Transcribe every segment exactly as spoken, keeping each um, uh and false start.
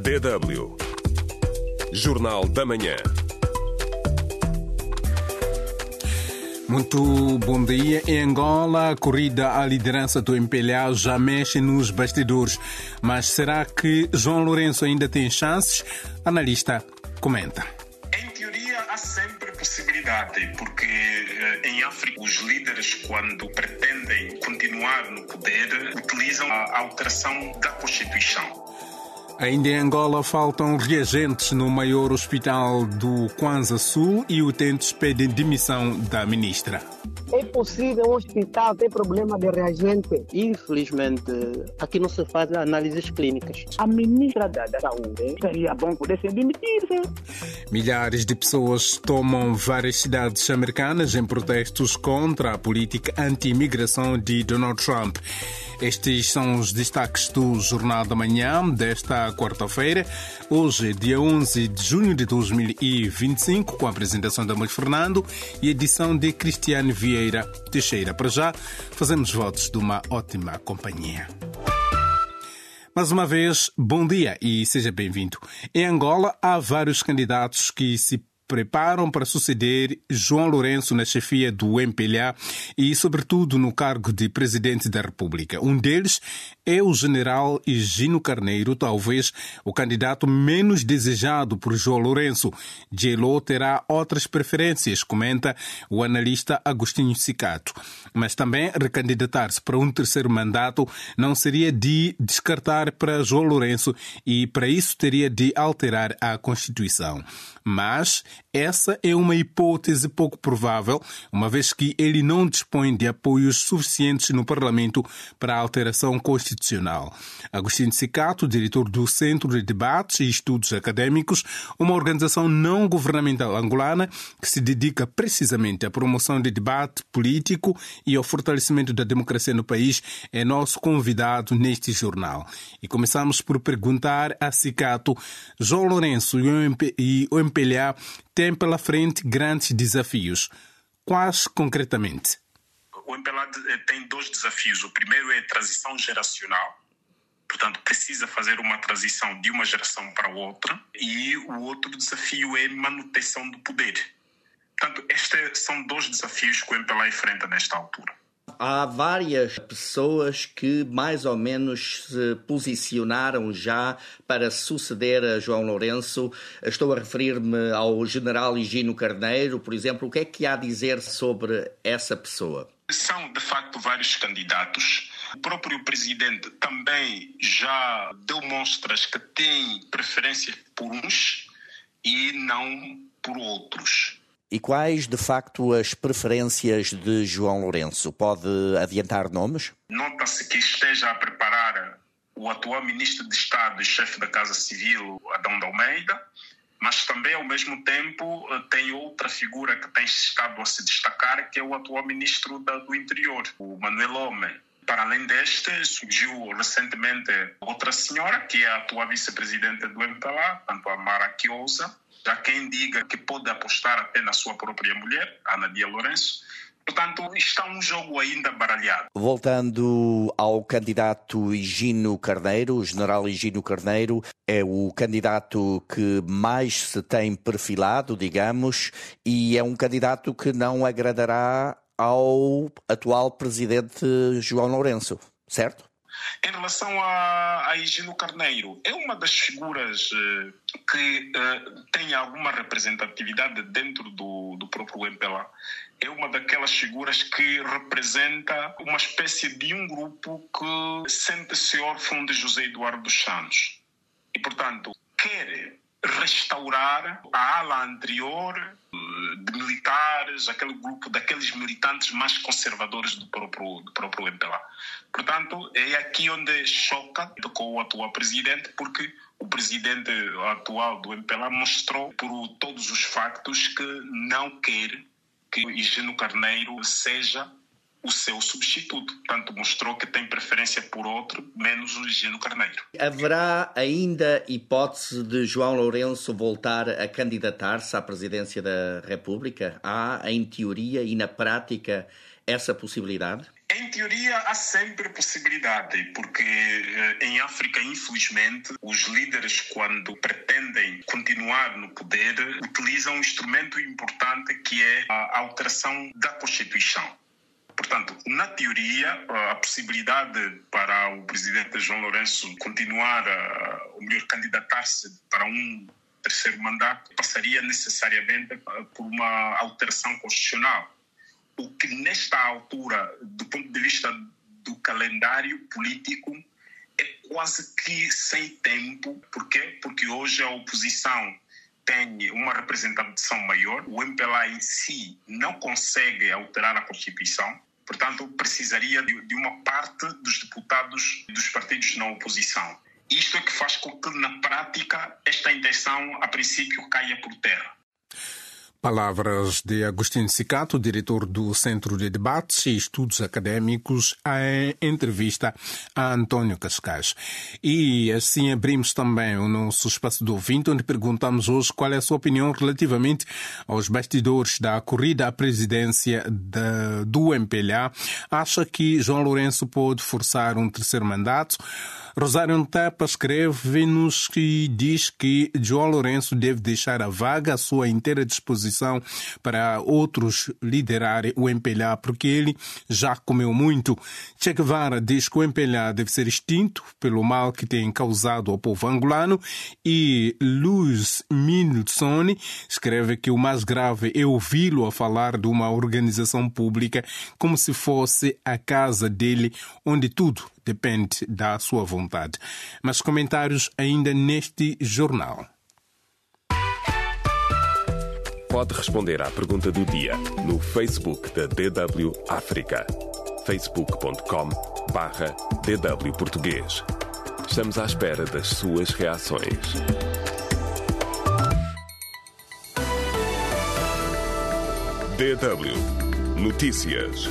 D W. Jornal da Manhã. Muito bom dia. Em Angola, a corrida à liderança do M P L A já mexe nos bastidores. Mas será que João Lourenço ainda tem chances? Analista comenta. Em teoria, há sempre possibilidade, porque em África os líderes, quando pretendem continuar no poder, utilizam a alteração da Constituição. Ainda em Angola faltam reagentes no maior hospital do Kwanza Sul e utentes pedem demissão da ministra. É possível um hospital ter problema de reagente? Infelizmente, aqui não se fazem análises clínicas. A ministra da, da Saúde seria bom poder se demitir. Milhares de pessoas tomam várias cidades americanas em protestos contra a política anti-imigração de Donald Trump. Estes são os destaques do Jornal da Manhã desta quarta-feira, hoje, dia onze de junho de dois mil e vinte e cinco, com a apresentação de Amália Fernando e edição de Cristiane Vieira Teixeira. Para já, fazemos votos de uma ótima companhia. Mais uma vez, bom dia e seja bem-vindo. Em Angola, há vários candidatos que se preparam para suceder João Lourenço na chefia do M P L A e, sobretudo, no cargo de Presidente da República. Um deles é o general Higino Carneiro, talvez o candidato menos desejado por João Lourenço. J L O terá outras preferências, comenta o analista Agostinho Cicato. Mas também recandidatar-se para um terceiro mandato não seria de descartar para João Lourenço e, para isso, teria de alterar a Constituição. Mas essa é uma hipótese pouco provável, uma vez que ele não dispõe de apoios suficientes no Parlamento para a alteração constitucional. Agostinho Cicato, diretor do Centro de Debates e Estudos Académicos, uma organização não governamental angolana que se dedica precisamente à promoção de debate político e ao fortalecimento da democracia no país, é nosso convidado neste jornal. E começamos por perguntar a Cicato: João Lourenço e o M P L A têm pela frente grandes desafios. Quais concretamente? O M P L A tem dois desafios. O primeiro é a transição geracional. Portanto, precisa fazer uma transição de uma geração para outra. E o outro desafio é a manutenção do poder. Portanto, estes são dois desafios que o M P L A enfrenta nesta altura. Há várias pessoas que mais ou menos se posicionaram já para suceder a João Lourenço. Estou a referir-me ao general Higino Carneiro, por exemplo. O que é que há a dizer sobre essa pessoa? São, de facto, vários candidatos. O próprio presidente também já deu mostras que tem preferência por uns e não por outros. E quais, de facto, as preferências de João Lourenço? Pode adiantar nomes? Nota-se que esteja a preparar o atual ministro de Estado e chefe da Casa Civil, Adão de Almeida, mas também, ao mesmo tempo, tem outra figura que tem estado a se destacar, que é o atual ministro do Interior, o Manuel Homem. Para além deste, surgiu recentemente outra senhora, que é a atual vice-presidente do M P L A, tanto a Mara Quiosa. Já quem diga que pode apostar até na sua própria mulher, Ana Dia Lourenço. Portanto, está um jogo ainda baralhado. Voltando ao candidato Higino Carneiro, o general Higino Carneiro é o candidato que mais se tem perfilado, digamos, e é um candidato que não agradará ao atual presidente João Lourenço, certo? Em relação a, a Higino Carneiro, é uma das figuras uh, que uh, tem alguma representatividade dentro do, do próprio M P L A. É uma daquelas figuras que representa uma espécie de um grupo que sente-se órfão de José Eduardo dos Santos. E, portanto, quer restaurar a ala anterior de militares, aquele grupo daqueles militantes mais conservadores do próprio, do próprio M P L A. Portanto, é aqui onde choca com o atual presidente, porque o presidente atual do M P L A mostrou por todos os factos que não quer que Higino Carneiro seja o seu substituto. Portanto, mostrou que tem preferência por outro, menos o Higino Carneiro. Haverá ainda hipótese de João Lourenço voltar a candidatar-se à presidência da República? Há, em teoria e na prática, essa possibilidade? Em teoria, há sempre possibilidade, porque em África, infelizmente, os líderes, quando pretendem continuar no poder, utilizam um instrumento importante que é a alteração da Constituição. Portanto, na teoria, a possibilidade para o presidente João Lourenço continuar, ou melhor, candidatar-se para um terceiro mandato, passaria necessariamente por uma alteração constitucional. O que, nesta altura, do ponto de vista do calendário político, é quase que sem tempo. Por quê? Porque hoje a oposição tem uma representação maior, o M P L A em si não consegue alterar a Constituição, portanto, precisaria de, de uma parte dos deputados dos partidos na oposição. Isto é que faz com que, na prática, esta intenção, a princípio, caia por terra. Palavras de Agostinho Cicato, diretor do Centro de Debates e Estudos Académicos, em entrevista a António Cascais. E assim abrimos também o nosso espaço do ouvinte, onde perguntamos hoje qual é a sua opinião relativamente aos bastidores da corrida à presidência da, do M P L A. Acha que João Lourenço pode forçar um terceiro mandato? Rosário Ntapa escreve-nos que diz que João Lourenço deve deixar a vaga à sua inteira disposição para outros liderarem o M P L A, porque ele já comeu muito. Che Guevara diz que o M P L A deve ser extinto pelo mal que tem causado ao povo angolano, e Luz Milson escreve que o mais grave é ouvi-lo a falar de uma organização pública como se fosse a casa dele, onde tudo depende da sua vontade. Mas comentários ainda neste jornal. Pode responder à pergunta do dia no Facebook da D W África. facebook ponto com barra D W Português. Estamos à espera das suas reações. D W Notícias.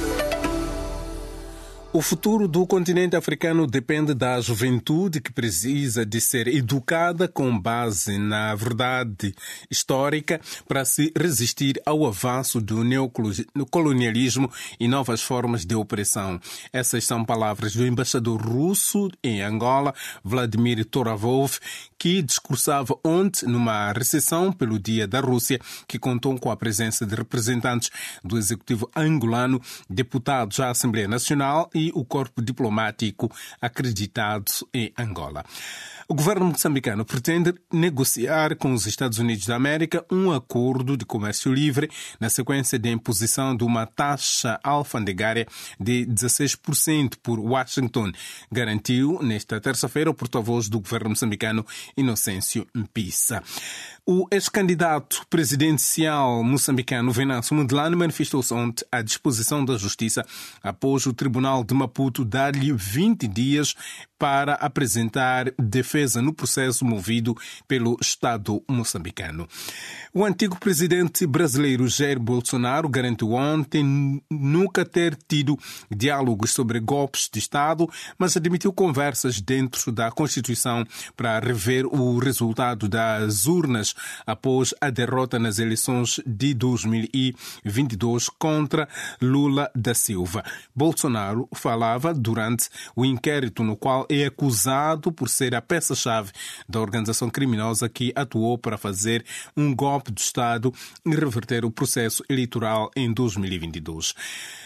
O futuro do continente africano depende da juventude, que precisa de ser educada com base na verdade histórica para se resistir ao avanço do neocolonialismo e novas formas de opressão. Essas são palavras do embaixador russo em Angola, Vladimir Toravov, que discursava ontem numa recepção pelo Dia da Rússia, que contou com a presença de representantes do executivo angolano, deputados à Assembleia Nacional e o corpo diplomático acreditado em Angola. O governo moçambicano pretende negociar com os Estados Unidos da América um acordo de comércio livre na sequência da imposição de uma taxa alfandegária de dezesseis por cento por Washington, garantiu nesta terça-feira o porta-voz do governo moçambicano, Inocêncio Mpissa. O ex-candidato presidencial moçambicano Venâncio Mondlane manifestou-se ontem à disposição da Justiça após o Tribunal de Maputo dar-lhe vinte dias para apresentar defesa no processo movido pelo Estado moçambicano. O antigo presidente brasileiro Jair Bolsonaro garantiu ontem nunca ter tido diálogos sobre golpes de Estado, mas admitiu conversas dentro da Constituição para rever o resultado das urnas após a derrota nas eleições de dois mil e vinte e dois contra Lula da Silva. Bolsonaro falava durante o inquérito no qual é acusado por ser a peça-chave da organização criminosa que atuou para fazer um golpe de Estado e reverter o processo eleitoral em dois mil e vinte e dois.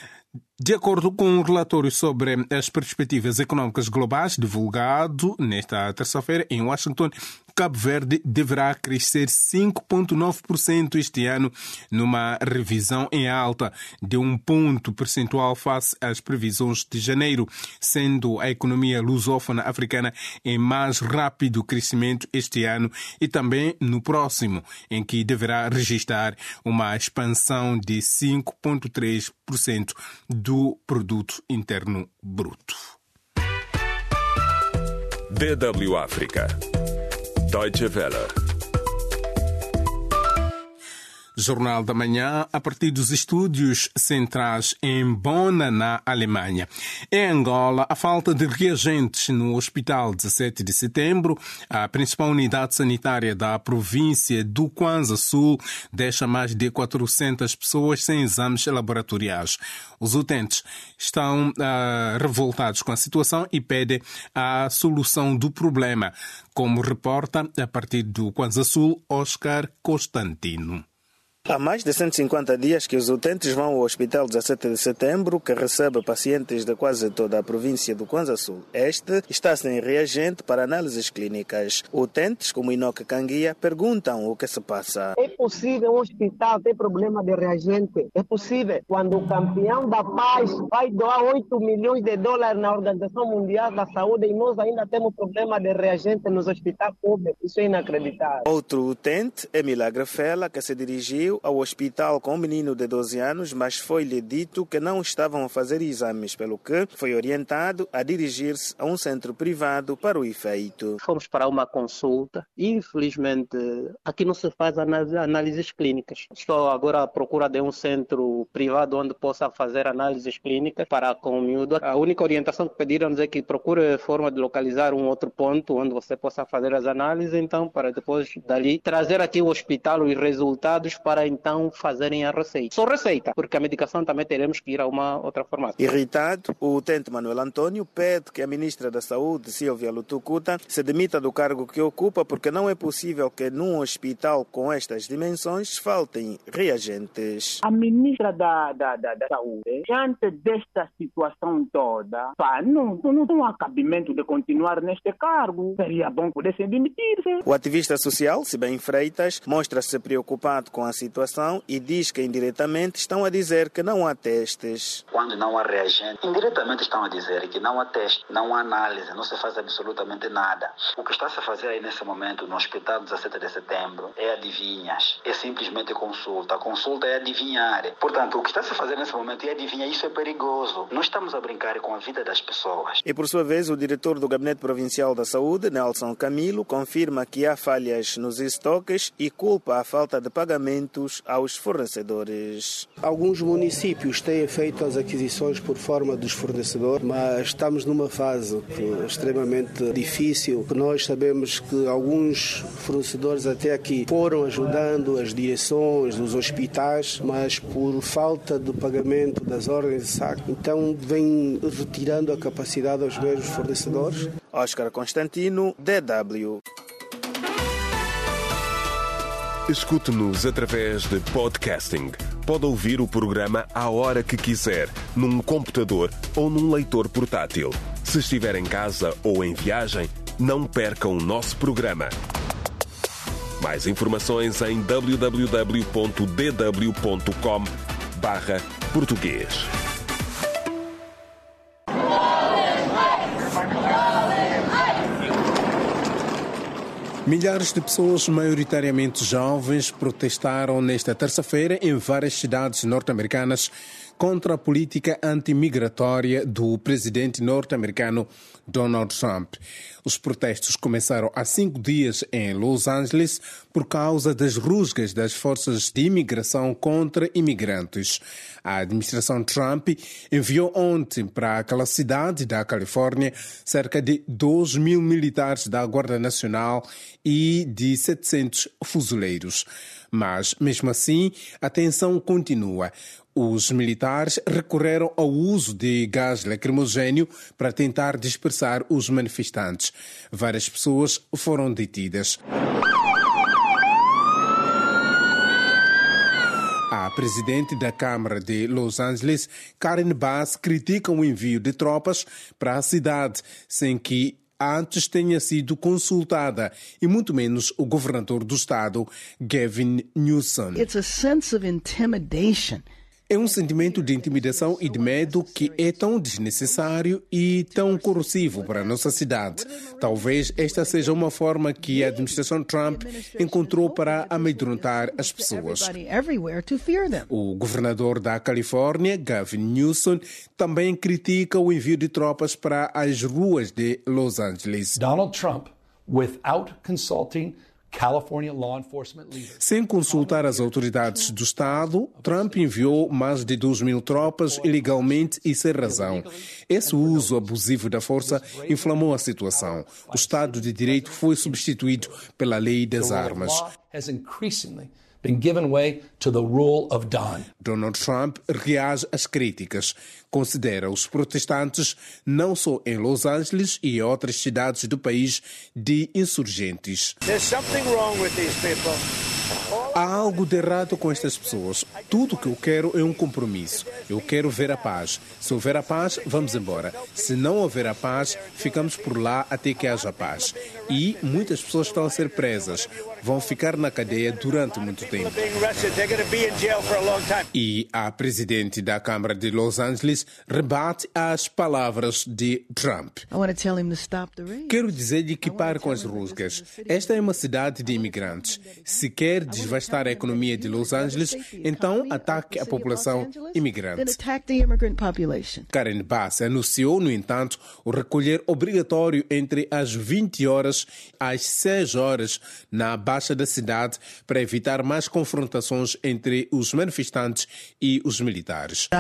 De acordo com um relatório sobre as perspectivas econômicas globais divulgado nesta terça-feira em Washington, Cabo Verde deverá crescer cinco vírgula nove por cento este ano, numa revisão em alta de um ponto percentual face às previsões de janeiro, sendo a economia lusófona africana em mais rápido crescimento este ano e também no próximo, em que deverá registrar uma expansão de cinco vírgula três por cento do produto interno bruto. D W África. Deutsche Welle. Jornal da Manhã, a partir dos estúdios centrais em Bonn, na Alemanha. Em Angola, a falta de reagentes no Hospital dezessete de Setembro, a principal unidade sanitária da província do Kwanza Sul, deixa mais de quatrocentas pessoas sem exames laboratoriais. Os utentes estão uh, revoltados com a situação e pedem a solução do problema, como reporta, a partir do Kwanza Sul, Oscar Constantino. Há mais de cento e cinquenta dias que os utentes vão ao Hospital dezessete de Setembro, que recebe pacientes de quase toda a província do Kwanza Sul. Este está sem reagente para análises clínicas. Utentes, como Inoque Canguia, perguntam o que se passa. É possível um hospital ter problema de reagente? É possível. Quando o campeão da paz vai doar oito milhões de dólares na Organização Mundial da Saúde e nós ainda temos problema de reagente nos hospitais públicos. Isso é inacreditável. Outro utente é Milagre Fela, que se dirigiu ao hospital com um menino de doze anos, mas foi-lhe dito que não estavam a fazer exames, pelo que foi orientado a dirigir-se a um centro privado para o efeito. Fomos para uma consulta e, infelizmente, aqui não se faz análises clínicas. Estou agora à procura de um centro privado onde possa fazer análises clínicas para com o miúdo. A única orientação que pediram-nos é que procure forma de localizar um outro ponto onde você possa fazer as análises, então, para depois dali trazer aqui o hospital os resultados para então fazerem a receita. Só receita, porque a medicação também teremos que ir a uma outra farmácia. Irritado, o utente Manuel Antônio pede que a ministra da Saúde, Silvia Lutucuta, se demita do cargo que ocupa, porque não é possível que num hospital com estas dimensões faltem reagentes. A ministra da, da, da, da Saúde, diante desta situação toda, pá, não, não, não há cabimento de continuar neste cargo. Seria bom poder se demitir-se. O ativista social, Sibem Freitas, mostra-se preocupado com a situação e diz que indiretamente estão a dizer que não há testes. Quando não há reagente, indiretamente estão a dizer que não há teste, não há análise, não se faz absolutamente nada. O que está-se a fazer aí nesse momento no Hospital dezessete de Setembro é adivinhas, é simplesmente consulta. A consulta é adivinhar. Portanto, o que está-se a fazer nesse momento é adivinhar, isso é perigoso. Nós estamos a brincar com a vida das pessoas. E por sua vez, o diretor do Gabinete Provincial da Saúde, Nelson Camilo, confirma que há falhas nos estoques e culpa a falta de pagamentos aos fornecedores. Alguns municípios têm feito as aquisições por forma dos fornecedores, mas estamos numa fase extremamente difícil. Nós sabemos que alguns fornecedores até aqui foram ajudando as direções dos hospitais, mas por falta de pagamento das ordens de saque, então vem retirando a capacidade aos mesmos fornecedores. Oscar Constantino, D W. Escute-nos através de podcasting. Pode ouvir o programa à hora que quiser, num computador ou num leitor portátil. Se estiver em casa ou em viagem, não perca o nosso programa. Mais informações em w w w ponto d w ponto com barra português. Milhares de pessoas, maioritariamente jovens, protestaram nesta terça-feira em várias cidades norte-americanas contra a política antimigratória do presidente norte-americano Donald Trump. Os protestos começaram há cinco dias em Los Angeles por causa das rusgas das forças de imigração contra imigrantes. A administração Trump enviou ontem para aquela cidade da Califórnia cerca de dois mil militares da Guarda Nacional e de setecentos fuzileiros. Mas, mesmo assim, a tensão continua. Os militares recorreram ao uso de gás lacrimogéneo para tentar dispersar os manifestantes. Várias pessoas foram detidas. A presidente da Câmara de Los Angeles, Karen Bass, critica o envio de tropas para a cidade, sem que antes tenha sido consultada, e muito menos o governador do estado, Gavin Newsom. It's a sense of intimidation. É um sentimento de intimidação e de medo que é tão desnecessário e tão corrosivo para a nossa cidade. Talvez esta seja uma forma que a administração Trump encontrou para amedrontar as pessoas. O governador da Califórnia, Gavin Newsom, também critica o envio de tropas para as ruas de Los Angeles. Donald Trump, without consulting Sem consultar as autoridades do Estado, Trump enviou mais de duas mil tropas ilegalmente e sem razão. Esse uso abusivo da força inflamou a situação. O Estado de Direito foi substituído pela lei das armas. Been given way to the rule of Don. Donald Trump reage às críticas. Considera os protestantes, não só em Los Angeles e em outras cidades do país, de insurgentes. There's something wrong with these people. Há algo de errado com estas pessoas. Tudo o que eu quero é um compromisso. Eu quero ver a paz. Se houver a paz, vamos embora. Se não houver a paz, ficamos por lá até que haja paz. E muitas pessoas estão a ser presas. Vão ficar na cadeia durante muito tempo. E a presidente da Câmara de Los Angeles rebate as palavras de Trump. Quero dizer-lhe que pare com as rusgas. Esta é uma cidade de imigrantes. Se quer devastar a economia de Los Angeles, então ataque a população imigrante. Karen Bass anunciou, no entanto, o recolher obrigatório entre as vinte horas às seis horas na baixa da cidade para evitar mais confrontações entre os manifestantes e os militares.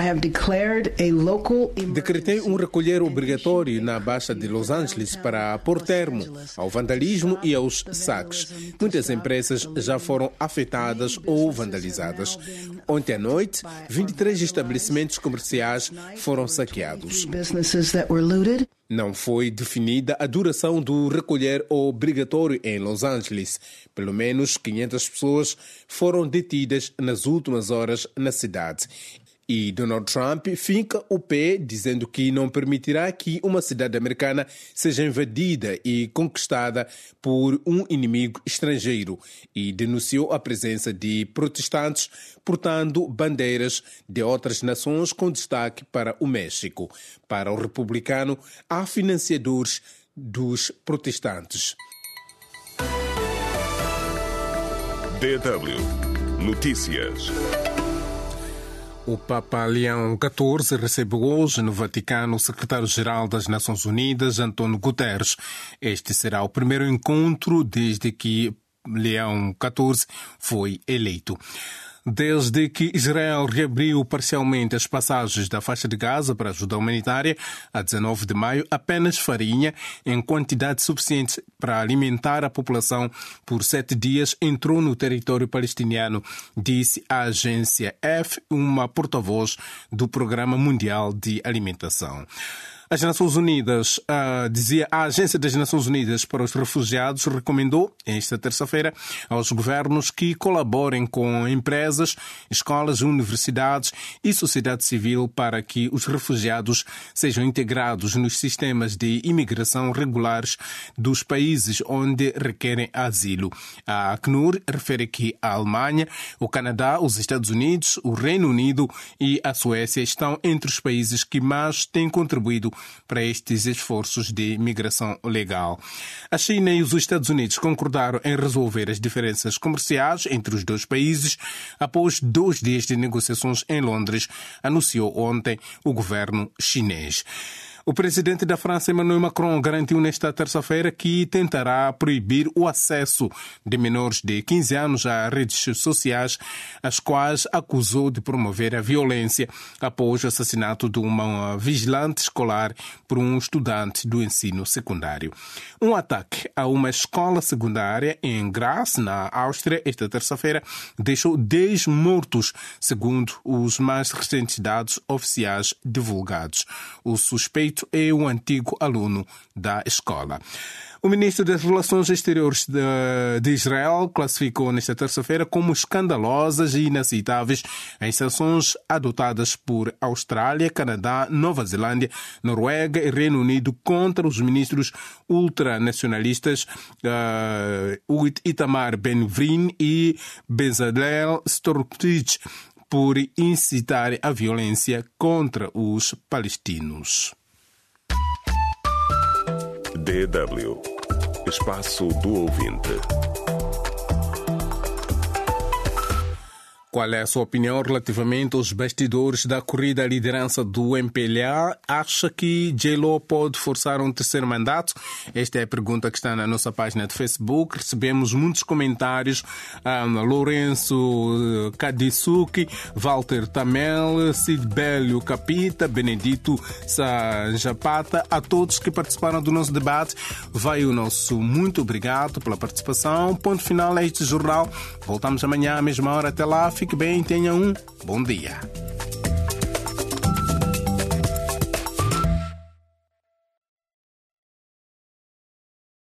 Decretei um recolher obrigatório na baixa de Los Angeles para pôr termo ao vandalismo e aos saques. Muitas empresas já foram afetadas ou vandalizadas. Ontem à noite, vinte e três estabelecimentos comerciais foram saqueados. Não foi definida a duração do recolher obrigatório em Los Angeles. Pelo menos quinhentas pessoas foram detidas nas últimas horas na cidade. E Donald Trump finca o pé, dizendo que não permitirá que uma cidade americana seja invadida e conquistada por um inimigo estrangeiro, e denunciou a presença de protestantes portando bandeiras de outras nações, com destaque para o México. Para o republicano, há financiadores dos protestantes. D W Notícias. O Papa Leão catorze recebeu hoje no Vaticano o secretário-geral das Nações Unidas, António Guterres. Este será o primeiro encontro desde que Leão catorze foi eleito. Desde que Israel reabriu parcialmente as passagens da faixa de Gaza para ajuda humanitária, a dezenove de maio, apenas farinha, em quantidade suficiente para alimentar a população por sete dias, entrou no território palestiniano, disse a agência F, uma porta-voz do Programa Mundial de Alimentação. As Nações Unidas, uh, dizia a Agência das Nações Unidas para os Refugiados, recomendou esta terça-feira aos governos que colaborem com empresas, escolas, universidades e sociedade civil para que os refugiados sejam integrados nos sistemas de imigração regulares dos países onde requerem asilo. A Acnur refere que a Alemanha, o Canadá, os Estados Unidos, o Reino Unido e a Suécia estão entre os países que mais têm contribuído para estes esforços de migração legal. A China e os Estados Unidos concordaram em resolver as diferenças comerciais entre os dois países após dois dias de negociações em Londres, anunciou ontem o governo chinês. O presidente da França, Emmanuel Macron, garantiu nesta terça-feira que tentará proibir o acesso de menores de quinze anos a redes sociais, as quais acusou de promover a violência após o assassinato de uma vigilante escolar por um estudante do ensino secundário. Um ataque a uma escola secundária em Graz, na Áustria, esta terça-feira, deixou dez mortos, segundo os mais recentes dados oficiais divulgados. O suspeito é um antigo aluno da escola. O ministro das Relações Exteriores de, de Israel classificou nesta terça-feira como escandalosas e inaceitáveis as sanções adotadas por Austrália, Canadá, Nova Zelândia, Noruega e Reino Unido contra os ministros ultranacionalistas uh, Itamar Ben-Gvir e Bezalel Smotrich por incitar a violência contra os palestinos. D W Espaço do Ouvinte. Qual é a sua opinião relativamente aos bastidores da corrida à liderança do M P L A? Acha que J-Lo pode forçar um terceiro mandato? Esta é a pergunta que está na nossa página de Facebook. Recebemos muitos comentários. Um, Lourenço Kadisuki, Walter Tamel, Sidbélio Capita, Benedito Sajapata, a todos que participaram do nosso debate. Vai o nosso muito obrigado pela participação. Ponto final a este jornal. Voltamos amanhã à mesma hora. Até lá. Fique bem, tenha um bom dia.